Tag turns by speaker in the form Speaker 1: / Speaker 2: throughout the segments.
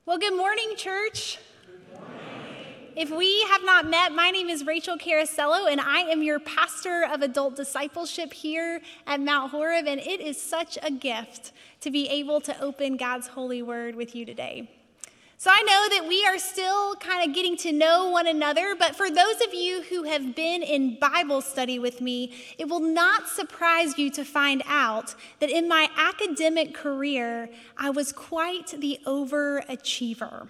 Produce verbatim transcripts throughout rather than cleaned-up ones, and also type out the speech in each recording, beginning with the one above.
Speaker 1: Well, good morning, church. Good morning. If we have not met, my name is Rachel Carasello, and I am your pastor of adult discipleship here at Mount Horeb, and it is such a gift to be able to open God's holy word with you today. So I know that we are still kind of getting to know one another, but for those of you who have been in Bible study with me, it will not surprise you to find out that in my academic career, I was quite the overachiever.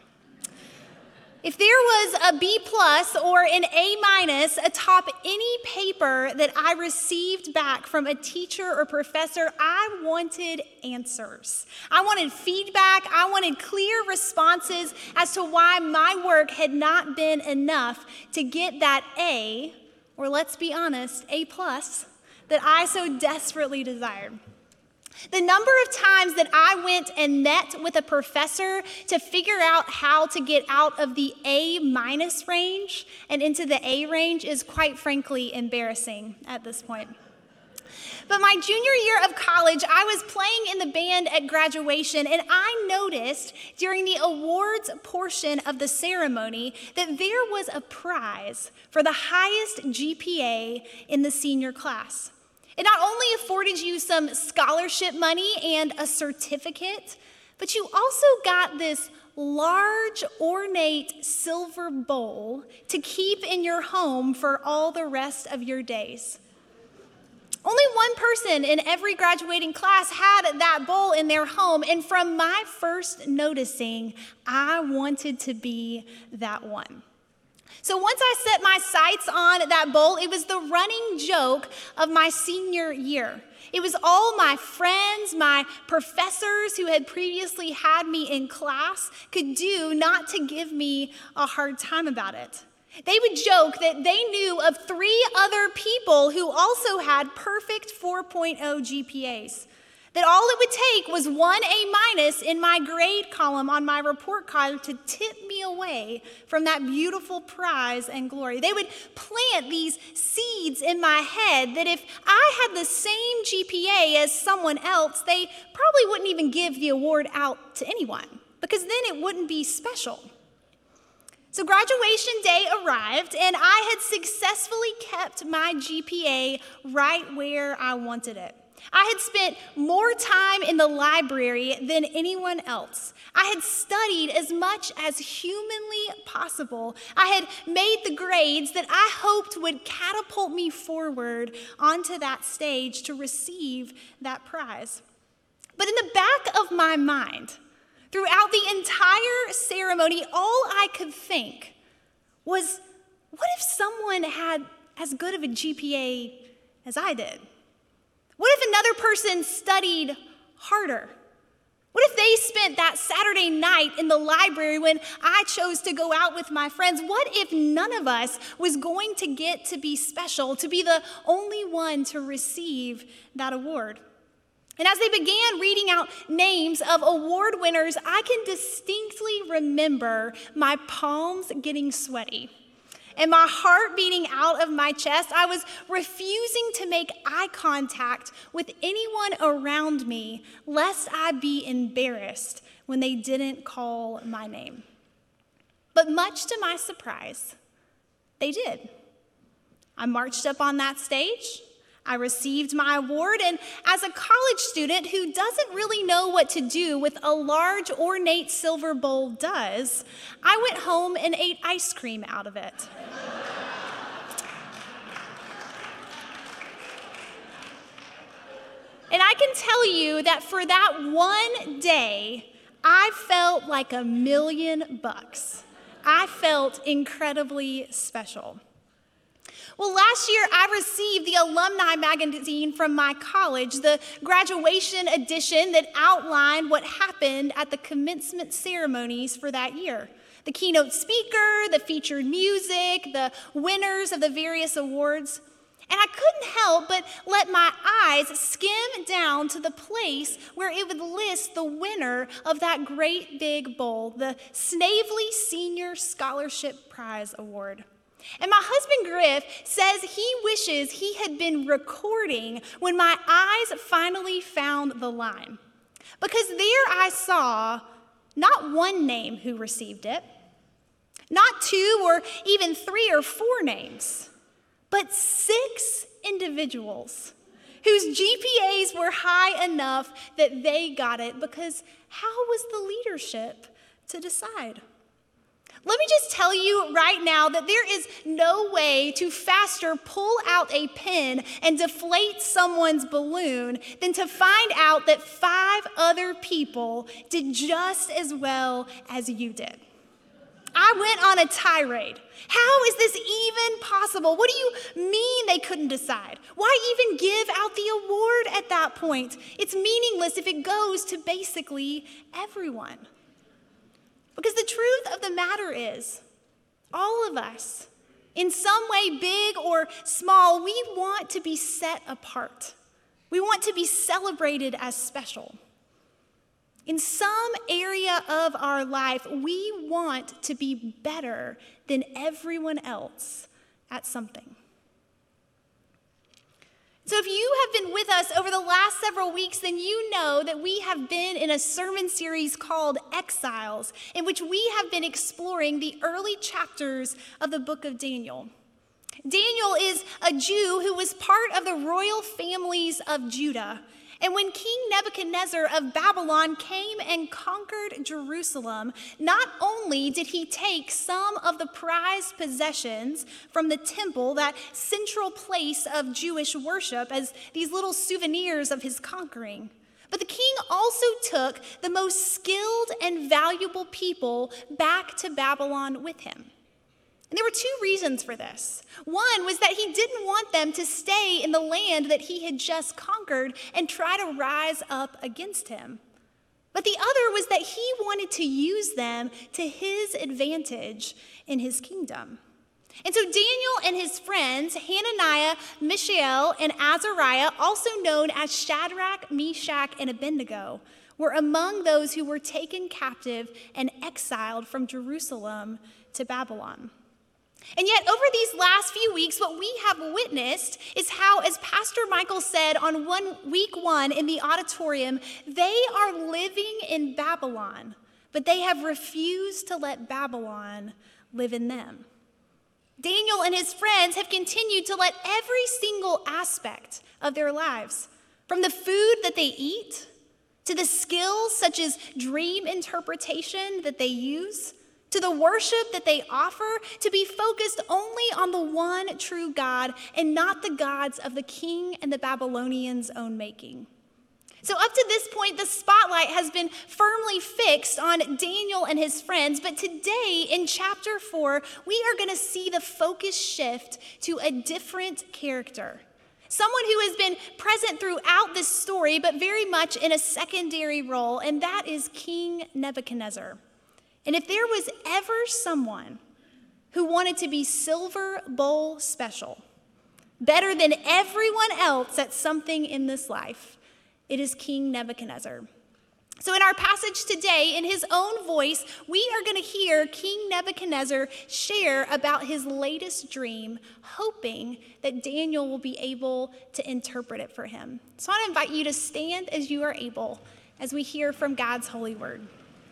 Speaker 1: If there was a B plus or an A minus atop any paper that I received back from a teacher or professor, I wanted answers. I wanted feedback. I wanted clear responses as to why my work had not been enough to get that A, or let's be honest, A plus, that I so desperately desired. The number of times that I went and met with a professor to figure out how to get out of the A minus range and into the A range is quite frankly embarrassing at this point. But my junior year of college, I was playing in the band at graduation, and I noticed during the awards portion of the ceremony that there was a prize for the highest G P A in the senior class. It not only afforded you some scholarship money and a certificate, but you also got this large, ornate silver bowl to keep in your home for all the rest of your days. Only one person in every graduating class had that bowl in their home, and from my first noticing, I wanted to be that one. So once I set my sights on that bowl, it was the running joke of my senior year. It was all my friends, my professors who had previously had me in class could do not to give me a hard time about it. They would joke that they knew of three other people who also had perfect four point oh G P As. That all it would take was one A minus in my grade column on my report card to tip me away from that beautiful prize and glory. They would plant these seeds in my head that if I had the same G P A as someone else, they probably wouldn't even give the award out to anyone, because then it wouldn't be special. So graduation day arrived, and I had successfully kept my G P A right where I wanted it. I had spent more time in the library than anyone else. I had studied as much as humanly possible. I had made the grades that I hoped would catapult me forward onto that stage to receive that prize. But in the back of my mind, throughout the entire ceremony, all I could think was, what if someone had as good of a G P A as I did? What if another person studied harder? What if they spent that Saturday night in the library when I chose to go out with my friends? What if none of us was going to get to be special, to be the only one to receive that award? And as they began reading out names of award winners, I can distinctly remember my palms getting sweaty and my heart beating out of my chest. I was refusing to make eye contact with anyone around me, lest I be embarrassed when they didn't call my name. But much to my surprise, they did. I marched up on that stage. I received my award, and as a college student who doesn't really know what to do with a large ornate silver bowl does, I went home and ate ice cream out of it. And I can tell you that for that one day, I felt like a million bucks. I felt incredibly special. Well, last year I received the alumni magazine from my college, the graduation edition that outlined what happened at the commencement ceremonies for that year. The keynote speaker, the featured music, the winners of the various awards. And I couldn't help but let my eyes skim down to the place where it would list the winner of that great big bowl, the Snavely Senior Scholarship Prize Award. And my husband Griff says he wishes he had been recording when my eyes finally found the line. Because there I saw Not one name who received it, not two or even three or four names, but six individuals whose G P As were high enough that they got it, because how was the leadership to decide? Let me just tell you right now that there is no way to faster pull out a pin and deflate someone's balloon than to find out that five other people did just as well as you did. I went on a tirade. How is this even possible? What do you mean they couldn't decide? Why even give out the award at that point? It's meaningless if it goes to basically everyone. Because the truth of the matter is, all of us, in some way, big or small, we want to be set apart. We want to be celebrated as special. In some area of our life, we want to be better than everyone else at something. So if you have been with us over the last several weeks, then you know that we have been in a sermon series called Exiles, in which we have been exploring the early chapters of the book of Daniel. Daniel is a Jew who was part of the royal families of Judah. And when King Nebuchadnezzar of Babylon came and conquered Jerusalem, not only did he take some of the prized possessions from the temple, that central place of Jewish worship, as these little souvenirs of his conquering, but the king also took the most skilled and valuable people back to Babylon with him. And there were two reasons for this. One was that he didn't want them to stay in the land that he had just conquered and try to rise up against him. But the other was that he wanted to use them to his advantage in his kingdom. And so Daniel and his friends, Hananiah, Mishael, and Azariah, also known as Shadrach, Meshach, and Abednego, were among those who were taken captive and exiled from Jerusalem to Babylon. And yet, over these last few weeks, what we have witnessed is how, as Pastor Michael said on one week one in the auditorium, they are living in Babylon, but they have refused to let Babylon live in them. Daniel and his friends have continued to let every single aspect of their lives, from the food that they eat, to the skills such as dream interpretation that they use, to the worship that they offer, to be focused only on the one true God and not the gods of the king and the Babylonians' own making. So up to this point, the spotlight has been firmly fixed on Daniel and his friends, but today in chapter four, we are going to see the focus shift to a different character. Someone who has been present throughout this story, but very much in a secondary role, and that is King Nebuchadnezzar. And if there was ever someone who wanted to be silver bowl special, better than everyone else at something in this life, it is King Nebuchadnezzar. So in our passage today, in his own voice, we are going to hear King Nebuchadnezzar share about his latest dream, hoping that Daniel will be able to interpret it for him. So I want to invite you to stand as you are able as we hear from God's holy word.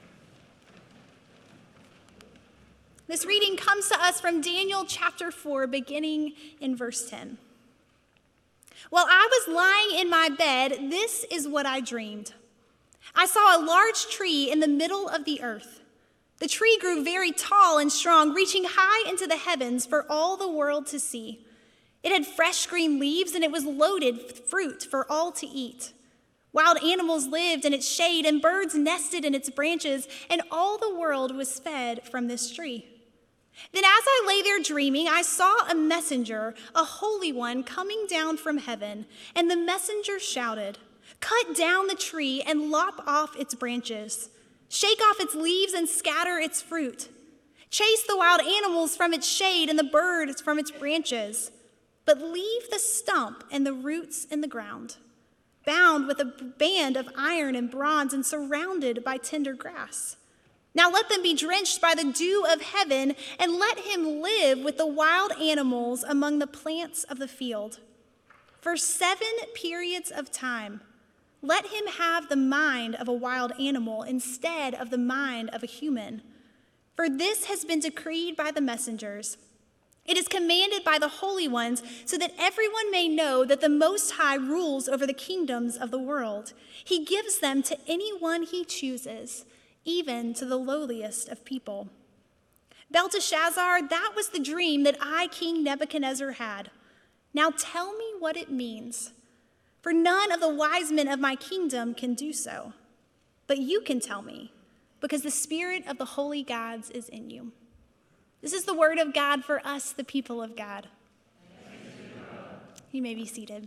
Speaker 1: This reading comes to us from Daniel chapter four, beginning in verse ten. While I was lying in my bed, this is what I dreamed. I saw a large tree in the middle of the earth. The tree grew very tall and strong, reaching high into the heavens for all the world to see. It had fresh green leaves, and it was loaded with fruit for all to eat. Wild animals lived in its shade, and birds nested in its branches, and all the world was fed from this tree. Then as I lay there dreaming, I saw a messenger, a holy one, coming down from heaven, and the messenger shouted, "Cut down the tree and lop off its branches. Shake off its leaves and scatter its fruit. Chase the wild animals from its shade and the birds from its branches. But leave the stump and the roots in the ground, bound with a band of iron and bronze and surrounded by tender grass. Now let them be drenched by the dew of heaven, and let him live with the wild animals among the plants of the field. For seven periods of time, Let him have the mind of a wild animal instead of the mind of a human. For this has been decreed by the messengers. It is commanded by the holy ones, so that everyone may know that the Most High rules over the kingdoms of the world. He gives them to anyone he chooses, even to the lowliest of people. Belteshazzar, that was the dream that I, King Nebuchadnezzar, had. Now tell me what it means. For none of the wise men of my kingdom can do so. But you can tell me, because the spirit of the holy gods is in you. This is the word of God for us, the people of God. You may be seated.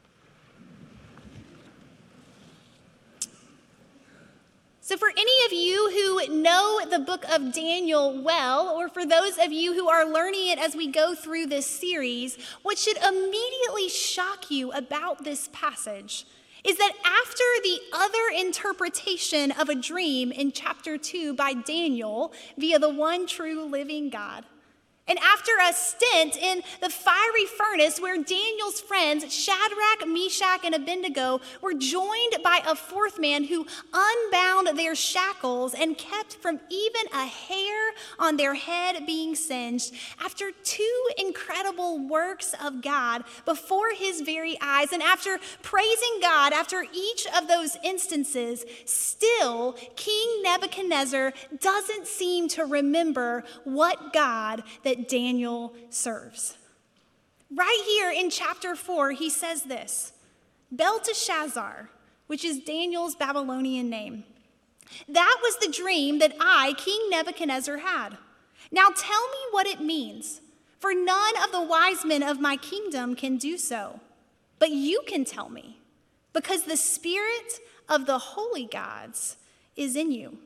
Speaker 1: So for any of you who know the book of Daniel well, or for those of you who are learning it as we go through this series, what should immediately shock you about this passage is that after the other interpretation of a dream in chapter two by Daniel via the one true living God, and after a stint in the fiery furnace where Daniel's friends, Shadrach, Meshach, and Abednego, were joined by a fourth man who unbound their shackles and kept from even a hair on their head being singed, after two incredible works of God before his very eyes, and after praising God after each of those instances, still King Nebuchadnezzar doesn't seem to remember what God that Daniel serves. Right here in chapter four, he says this: Belteshazzar, which is Daniel's Babylonian name, that was the dream that I, King Nebuchadnezzar, had. Now tell me what it means, for none of the wise men of my kingdom can do so. But you can tell me, because the spirit of the holy gods is in you.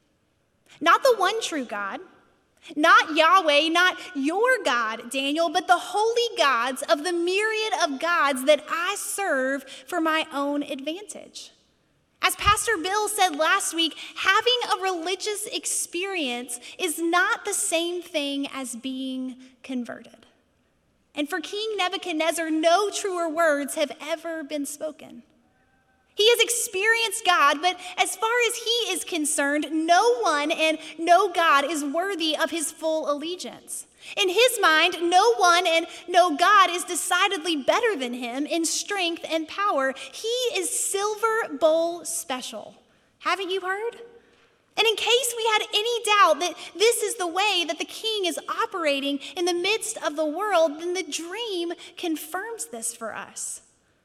Speaker 1: Not the one true God, not Yahweh, not your God, Daniel, but the holy gods of the myriad of gods that I serve for my own advantage. As Pastor Bill said last week, having a religious experience is not the same thing as being converted. And for King Nebuchadnezzar, no truer words have ever been spoken. He has experienced God, but as far as he is concerned, no one and no God is worthy of his full allegiance. In his mind, no one and no God is decidedly better than him in strength and power. He is silver bowl special. Haven't you heard? And in case we had any doubt that this is the way that the king is operating in the midst of the world, then the dream confirms this for us.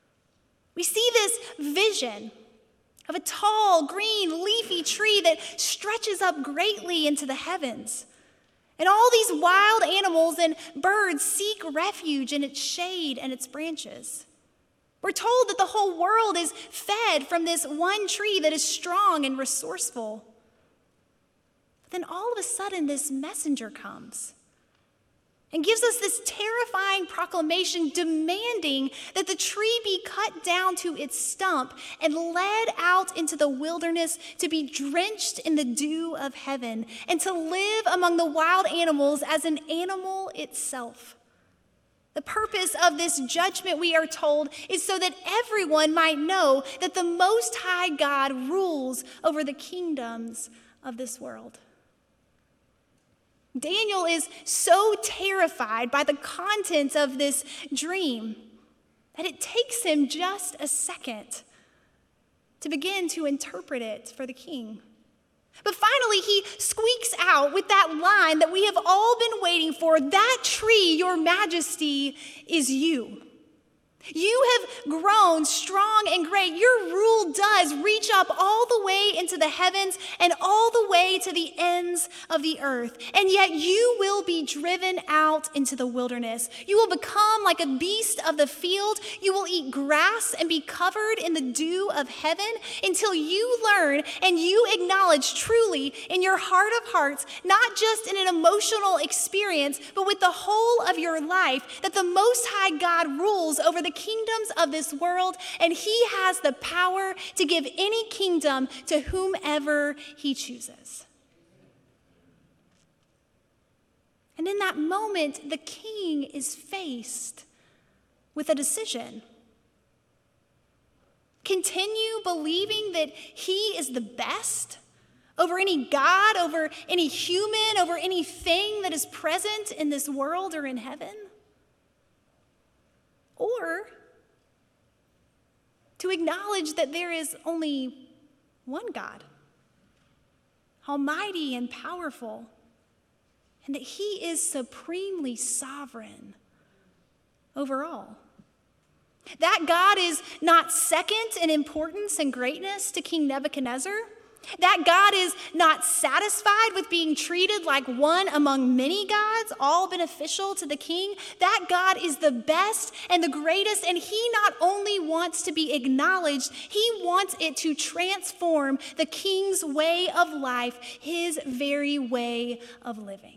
Speaker 1: We see this vision of a tall, green, leafy tree that stretches up greatly into the heavens. And all these wild animals and birds seek refuge in its shade and its branches. We're told that the whole world is fed from this one tree that is strong and resourceful. But then all of a sudden, this messenger comes and gives us this terrifying proclamation demanding that the tree be cut down to its stump and led out into the wilderness to be drenched in the dew of heaven and to live among the wild animals as an animal itself. The purpose of this judgment, we are told, is so that everyone might know that the Most High God rules over the kingdoms of this world. Daniel is so terrified by the contents of this dream that it takes him just a second to begin to interpret it for the king. But finally, he squeaks out with that line that we have all been waiting for: "That tree, your majesty, is you. You have grown strong and great. Your rule does reach up all the way into the heavens and all the way to the ends of the earth. And yet you will be driven out into the wilderness. You will become like a beast of the field. You will eat grass and be covered in the dew of heaven until you learn and you acknowledge truly in your heart of hearts, not just in an emotional experience, but with the whole of your life, that the Most High God rules over the kingdoms of this world, and he has the power to give any kingdom to whomever he chooses." And in that moment, the king is faced with a decision. Continue believing that he is the best over any god, over any human, over anything that is present in this world or in heaven? Or to acknowledge that there is only one God, almighty and powerful, and that he is supremely sovereign over all. That God is not second in importance and greatness to King Nebuchadnezzar. That God is not satisfied with being treated like one among many gods, all beneficial to the king. That God is the best and the greatest, and he not only wants to be acknowledged, he wants it to transform the king's way of life, his very way of living.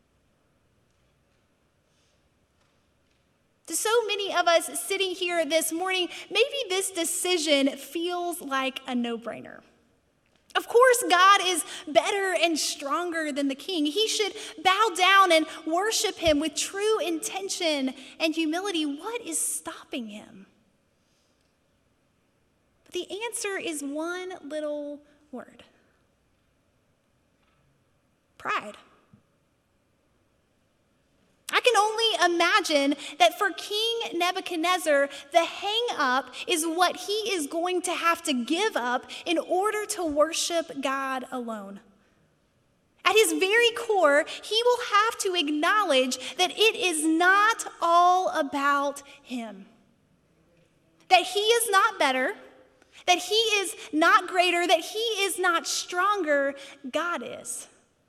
Speaker 1: To so many of us sitting here this morning, maybe this decision feels like a no-brainer. Of course, God is better and stronger than the king. He should bow down and worship him with true intention and humility. What is stopping him? But the answer is one little word: pride. I can only imagine that for King Nebuchadnezzar, the hang-up is what he is going to have to give up in order to worship God alone. At his very core, he will have to acknowledge that it is not all about him. That he is not better, that he is not greater, that he is not stronger, God is.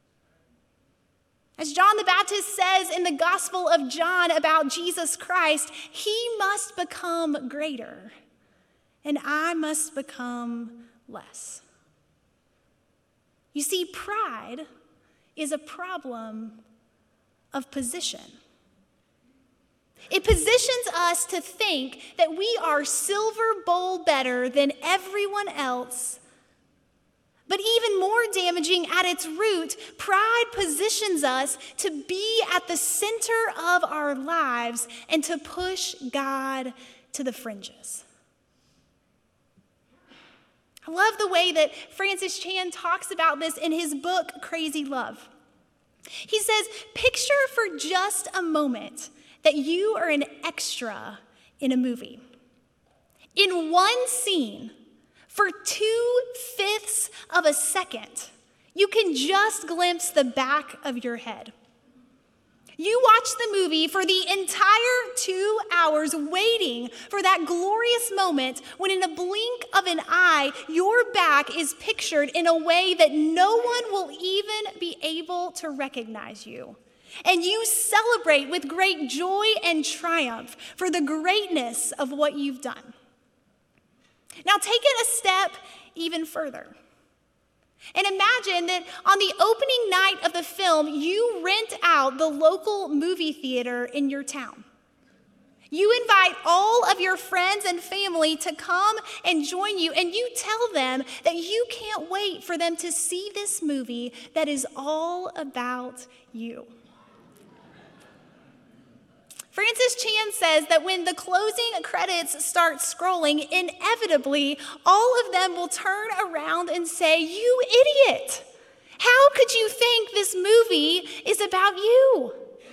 Speaker 1: As John the Baptist says in the Gospel of John about Jesus Christ, he must become greater, and I must become less. You see, pride is a problem of position. It positions us to think that we are silver bowl better than everyone else. But even more damaging at its root, pride positions us to be at the center of our lives and to push God to the fringes. I love the way that Francis Chan talks about this in his book, Crazy Love. He says, picture for just a moment that you are an extra in a movie. In one scene, for two-fifths of a second, you can just glimpse the back of your head. You watch the movie for the entire two hours waiting for that glorious moment when in a blink of an eye, your back is pictured in a way that no one will even be able to recognize you. And you celebrate with great joy and triumph for the greatness of what you've done. Now take it a step even further. And imagine that on the opening night of the film, you rent out the local movie theater in your town. You invite all of your friends and family to come and join you, and you tell them that you can't wait for them to see this movie that is all about you. Francis Chan says that when the closing credits start scrolling, inevitably, all of them will turn around and say, "You idiot! How could you think this movie is about you?"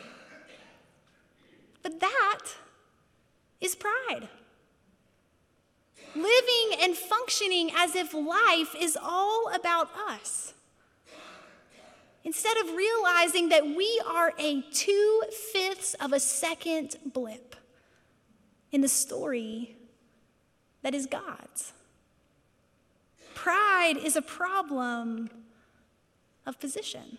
Speaker 1: But that is pride. Living and functioning as if life is all about us, instead of realizing that we are a two-fifths of a second blip in the story that is God's. Pride is a problem of position.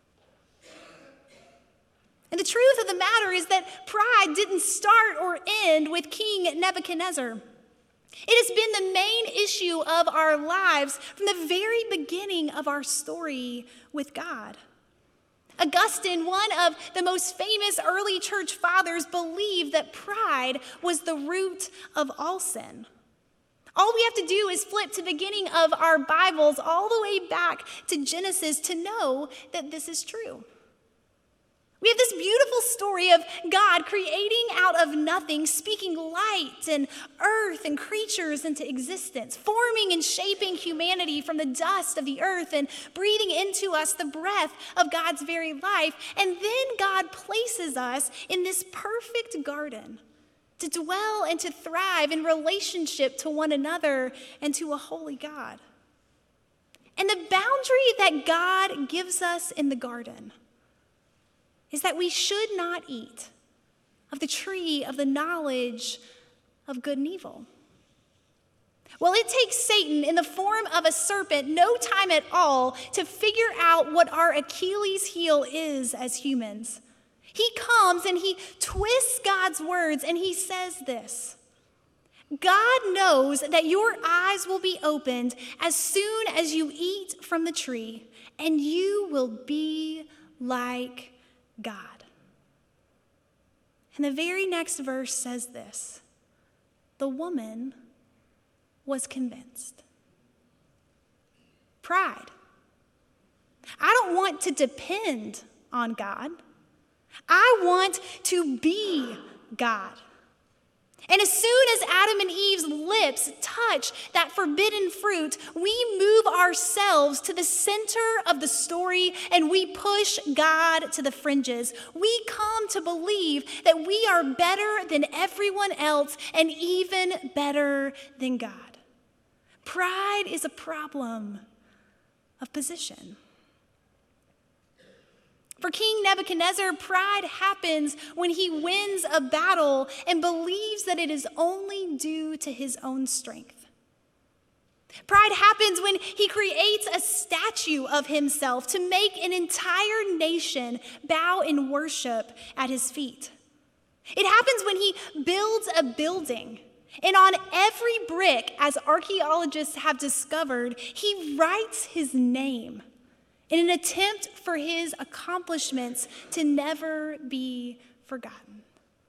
Speaker 1: And the truth of the matter is that pride didn't start or end with King Nebuchadnezzar. It has been the main issue of our lives from the very beginning of our story with God. Augustine, one of the most famous early church fathers, believed that pride was the root of all sin. All we have to do is flip to the beginning of our Bibles all the way back to Genesis to know that this is true. We have this beautiful story of God creating out of nothing, speaking light and earth and creatures into existence, forming and shaping humanity from the dust of the earth and breathing into us the breath of God's very life. And then God places us in this perfect garden to dwell and to thrive in relationship to one another and to a holy God. And the boundary that God gives us in the garden is that we should not eat of the tree of the knowledge of good and evil. Well, it takes Satan in the form of a serpent no time at all to figure out what our Achilles heel is as humans. He comes and he twists God's words and he says this: God knows that your eyes will be opened as soon as you eat from the tree, and you will be like God. And the very next verse says this: the woman was convinced. Pride. I don't want to depend on God. I want to be God. And as soon as Adam and Eve's lips touch that forbidden fruit, we move ourselves to the center of the story and we push God to the fringes. We come to believe that we are better than everyone else and even better than God. Pride is a problem of position. For King Nebuchadnezzar, pride happens when he wins a battle and believes that it is only due to his own strength. Pride happens when he creates a statue of himself to make an entire nation bow in worship at his feet. It happens when he builds a building, and on every brick, as archaeologists have discovered, he writes his name in an attempt for his accomplishments to never be forgotten.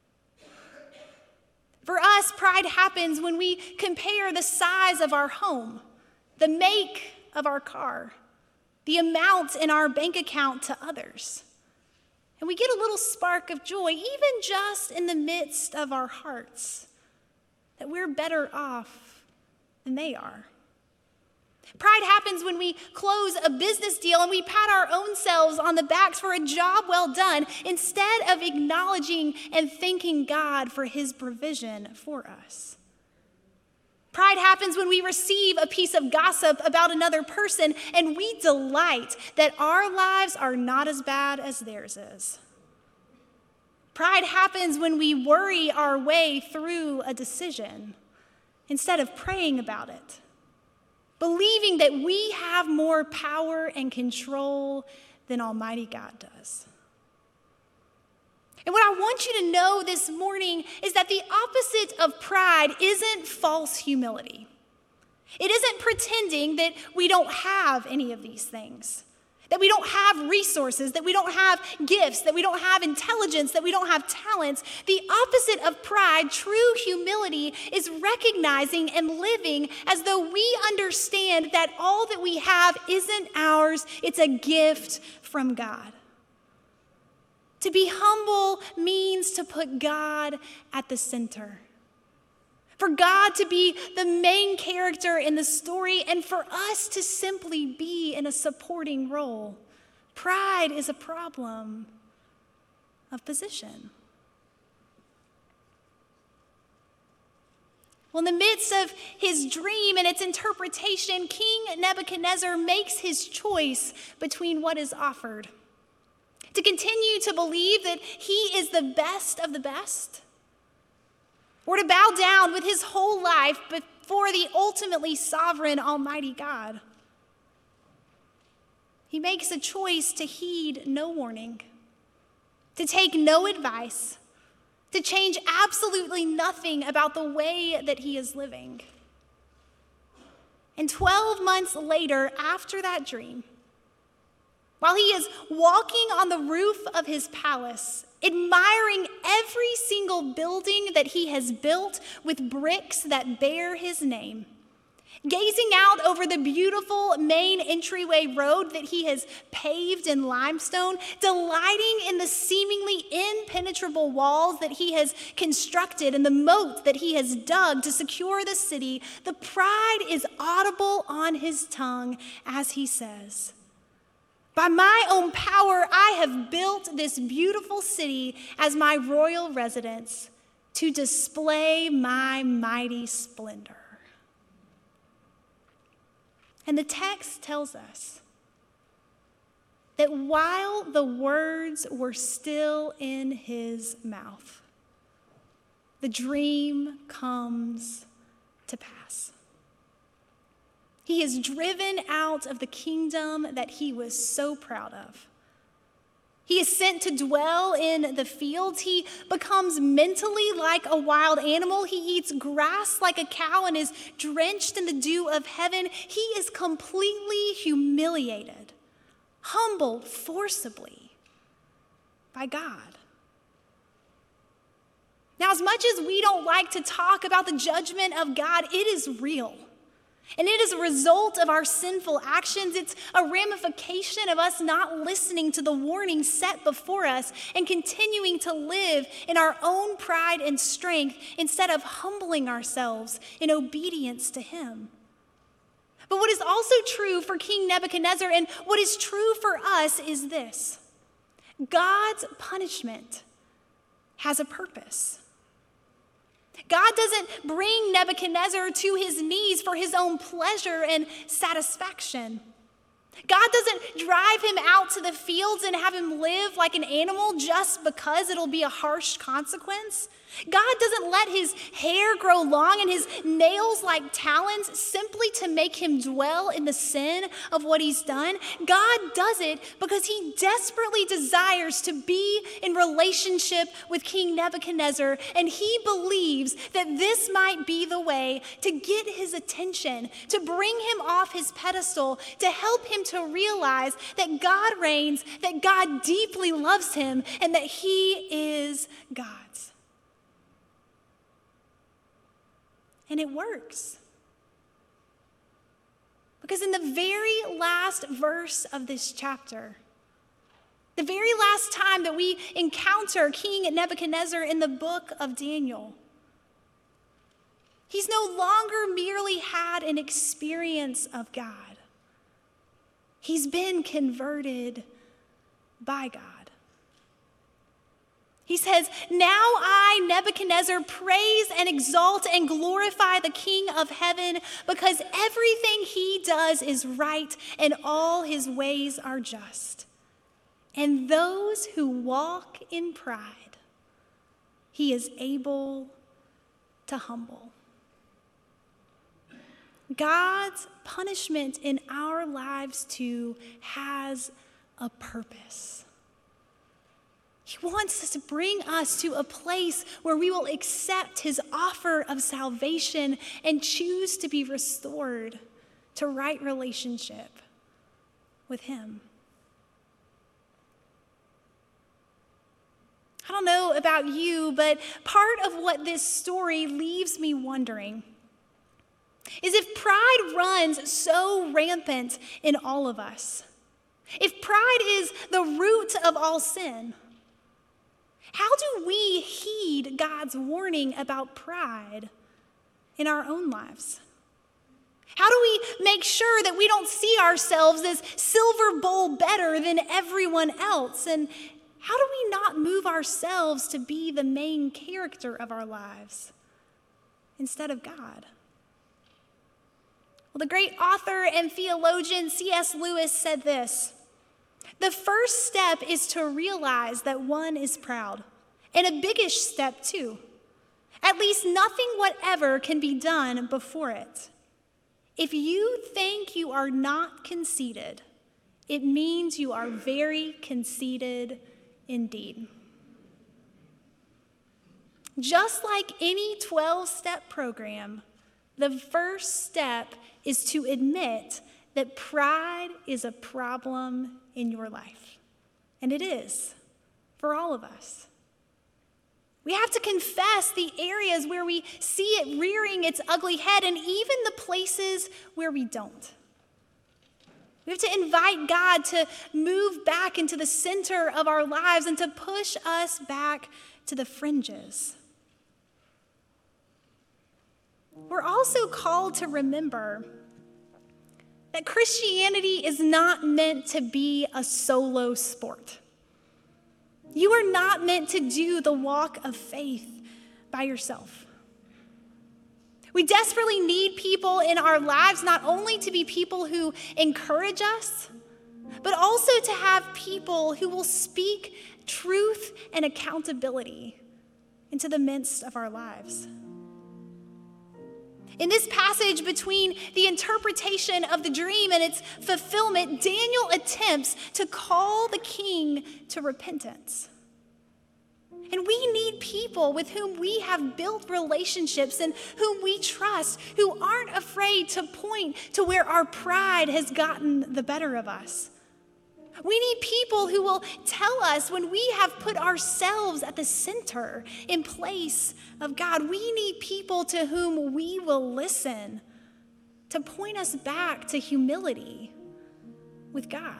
Speaker 1: For us, pride happens when we compare the size of our home, the make of our car, the amount in our bank account to others. And we get a little spark of joy, even just in the midst of our hearts, that we're better off than they are. Pride happens when we close a business deal and we pat our own selves on the backs for a job well done instead of acknowledging and thanking God for his provision for us. Pride happens when we receive a piece of gossip about another person and we delight that our lives are not as bad as theirs is. Pride happens when we worry our way through a decision instead of praying about it, believing that we have more power and control than Almighty God does. And what I want you to know this morning is that the opposite of pride isn't false humility. It isn't pretending that we don't have any of these things, that we don't have resources, that we don't have gifts, that we don't have intelligence, that we don't have talents. The opposite of pride, true humility, is recognizing and living as though we understand that all that we have isn't ours, it's a gift from God. To be humble means to put God at the center. For God to be the main character in the story and for us to simply be in a supporting role. Pride is a problem of position. Well, in the midst of his dream and its interpretation, King Nebuchadnezzar makes his choice between what is offered. To continue to believe that he is the best of the best, or to bow down with his whole life before the ultimately sovereign Almighty God. He makes a choice to heed no warning, to take no advice, to change absolutely nothing about the way that he is living. And twelve months later, after that dream, while he is walking on the roof of his palace, admiring every single building that he has built with bricks that bear his name, gazing out over the beautiful main entryway road that he has paved in limestone, delighting in the seemingly impenetrable walls that he has constructed and the moat that he has dug to secure the city, the pride is audible on his tongue as he says, "By my own power, I have built this beautiful city as my royal residence to display my mighty splendor." And the text tells us that while the words were still in his mouth, the dream comes to pass. He is driven out of the kingdom that he was so proud of. He is sent to dwell in the fields. He becomes mentally like a wild animal. He eats grass like a cow and is drenched in the dew of heaven. He is completely humiliated, humbled forcibly by God. Now, as much as we don't like to talk about the judgment of God, it is real. And it is a result of our sinful actions. It's a ramification of us not listening to the warning set before us and continuing to live in our own pride and strength instead of humbling ourselves in obedience to him. But what is also true for King Nebuchadnezzar and what is true for us is this: God's punishment has a purpose. God doesn't bring Nebuchadnezzar to his knees for his own pleasure and satisfaction. God doesn't drive him out to the fields and have him live like an animal just because it'll be a harsh consequence. God doesn't let his hair grow long and his nails like talons simply to make him dwell in the sin of what he's done. God does it because he desperately desires to be in relationship with King Nebuchadnezzar, and he believes that this might be the way to get his attention, to bring him off his pedestal, to help him to realize that God reigns, that God deeply loves him, and that he is God's. And it works. Because in the very last verse of this chapter, the very last time that we encounter King Nebuchadnezzar in the book of Daniel, he's no longer merely had an experience of God. He's been converted by God. He says, "Now I, Nebuchadnezzar, praise and exalt and glorify the King of heaven, because everything he does is right and all his ways are just. And those who walk in pride, he is able to humble." God's punishment in our lives too has a purpose. He wants us to bring us to a place where we will accept his offer of salvation and choose to be restored to right relationship with him. I don't know about you, but part of what this story leaves me wondering is if pride runs so rampant in all of us, if pride is the root of all sin, how do we heed God's warning about pride in our own lives? How do we make sure that we don't see ourselves as silver bowl better than everyone else? And how do we not move ourselves to be the main character of our lives instead of God? Well, the great author and theologian C S Lewis said this: "The first step is to realize that one is proud, and a biggish step too. At least nothing whatever can be done before it. If you think you are not conceited, it means you are very conceited indeed." Just like any twelve-step program, the first step is to admit that pride is a problem in your life. And it is, for all of us. We have to confess the areas where we see it rearing its ugly head and even the places where we don't. We have to invite God to move back into the center of our lives and to push us back to the fringes. We're also called to remember that Christianity is not meant to be a solo sport. You are not meant to do the walk of faith by yourself. We desperately need people in our lives, not only to be people who encourage us, but also to have people who will speak truth and accountability into the midst of our lives. In this passage between the interpretation of the dream and its fulfillment, Daniel attempts to call the king to repentance. And we need people with whom we have built relationships and whom we trust, who aren't afraid to point to where our pride has gotten the better of us. We need people who will tell us when we have put ourselves at the center in place of God. We need people to whom we will listen to point us back to humility with God.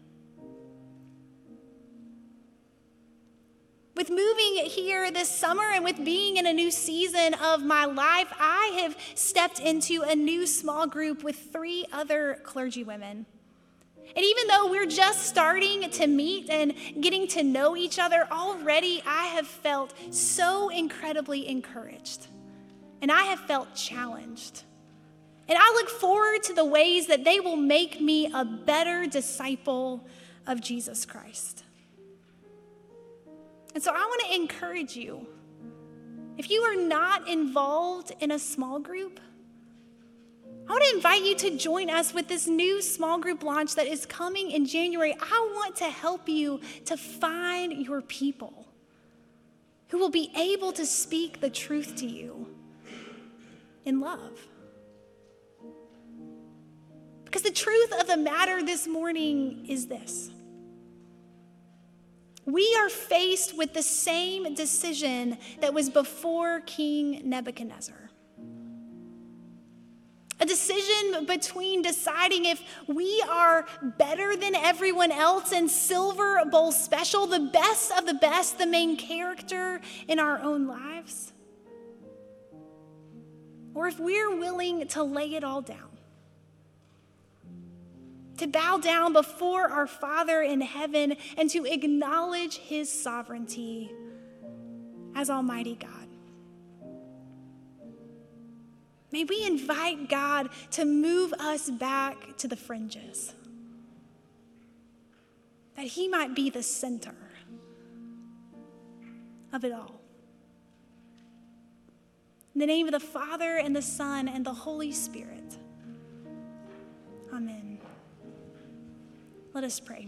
Speaker 1: With moving here this summer and with being in a new season of my life, I have stepped into a new small group with three other clergy women. And even though we're just starting to meet and getting to know each other, already I have felt so incredibly encouraged. And I have felt challenged. And I look forward to the ways that they will make me a better disciple of Jesus Christ. And so I want to encourage you, if you are not involved in a small group, I want to invite you to join us with this new small group launch that is coming in January. I want to help you to find your people who will be able to speak the truth to you in love. Because the truth of the matter this morning is this. We are faced with the same decision that was before King Nebuchadnezzar. A decision between deciding if we are better than everyone else and silver bowl special, the best of the best, the main character in our own lives, or if we're willing to lay it all down, to bow down before our Father in heaven and to acknowledge his sovereignty as Almighty God. May we invite God to move us back to the fringes, that he might be the center of it all. In the name of the Father and the Son and the Holy Spirit, amen. Let us pray.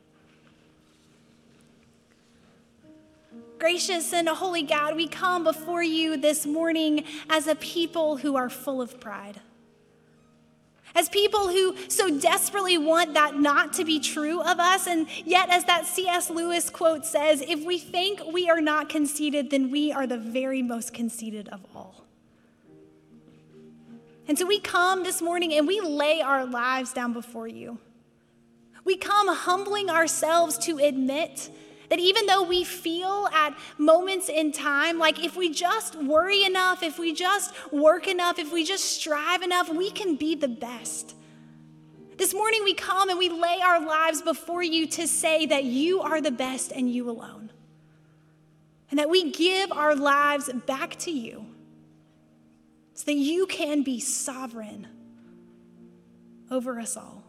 Speaker 1: Gracious and holy God, we come before you this morning as a people who are full of pride. As people who so desperately want that not to be true of us, and yet as that C S Lewis quote says, if we think we are not conceited, then we are the very most conceited of all. And so we come this morning and we lay our lives down before you. We come humbling ourselves to admit that even though we feel at moments in time, like if we just worry enough, if we just work enough, if we just strive enough, we can be the best. This morning we come and we lay our lives before you to say that you are the best and you alone. And that we give our lives back to you so that you can be sovereign over us all.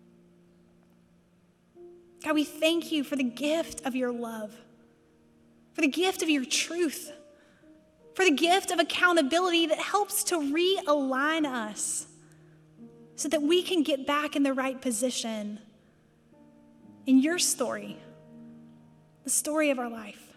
Speaker 1: God, we thank you for the gift of your love, for the gift of your truth, for the gift of accountability that helps to realign us so that we can get back in the right position in your story, the story of our life.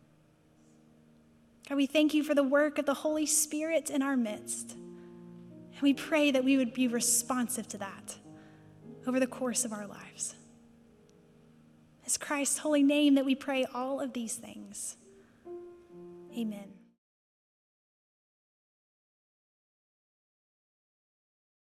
Speaker 1: God, we thank you for the work of the Holy Spirit in our midst. And we pray that we would be responsive to that over the course of our lives. It's Christ's holy name that we pray all of these things. Amen.